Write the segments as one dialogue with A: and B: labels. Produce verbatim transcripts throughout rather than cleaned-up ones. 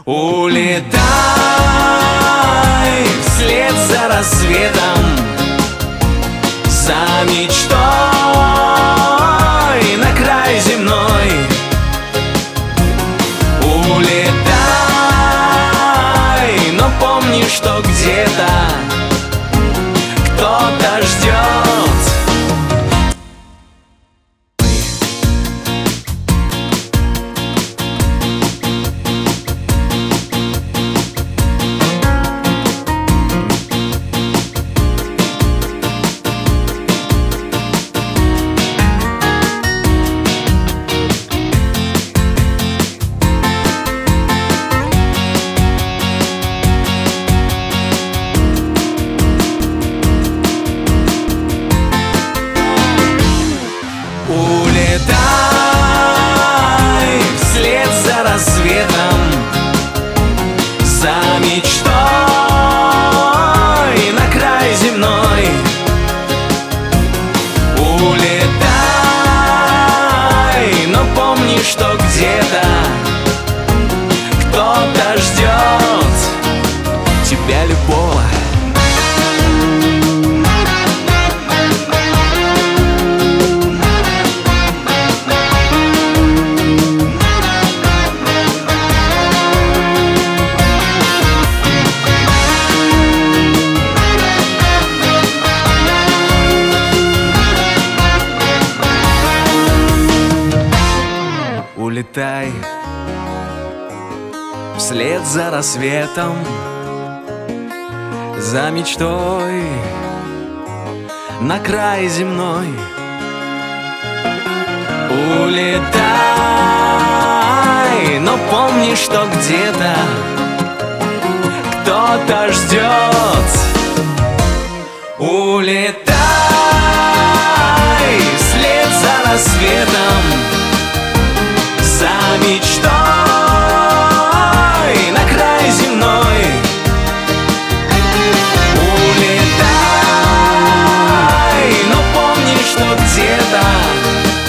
A: Улетай вслед за рассветом, за мечтой на край земной. Улетай, но помни, что где-то кто-то ждет. Улетай вслед за рассветом, за мечтой на край земной. Улетай, но помни, что где-то кто-то ждет тебя любого. Улетай вслед за рассветом, за мечтой на край земной. Улетай, но помни, что где-то кто-то ждет. Улетай вслед за рассветом, за мечтой на край земной. Улетай, но помни, что где-то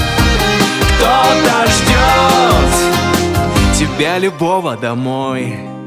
A: кто-то ждет тебя любого домой.